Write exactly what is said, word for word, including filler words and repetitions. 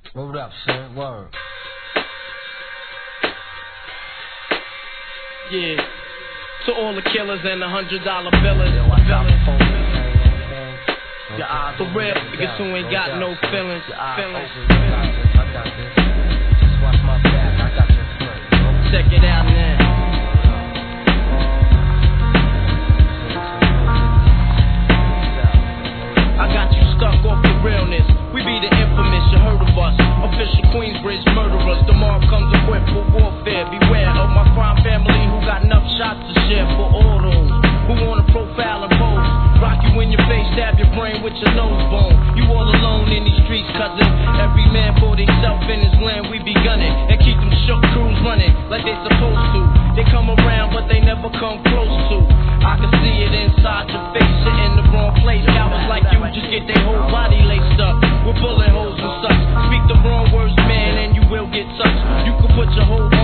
Moved up, son. Word. Yeah. To all the killers and the hundred dollar billers. Yo, I got the phone. Your eyes for real, niggas who ain't got no feelings. Feelings. I got this. Just watch my back. I got your front. Check it out now. I got you stuck off the realness. We be the infamous, you heard of us. Official Queensbridge murderers. Tomorrow comes equipped for warfare. Beware of my crime family who got enough shots to share for all those who wanna profile and pose. Rock you in your face, stab your brain with your nose bone. You all alone in these streets, cousin. Every man for himself in his land, we be gunning. And keep them shook crews running like they supposed to. They come around, but they never come close to. I can see it inside your face, you're in the wrong place. Cowards like you just get their whole body laced up with bullet holes and such. Speak the wrong words, man, and you will get touched. You can put your whole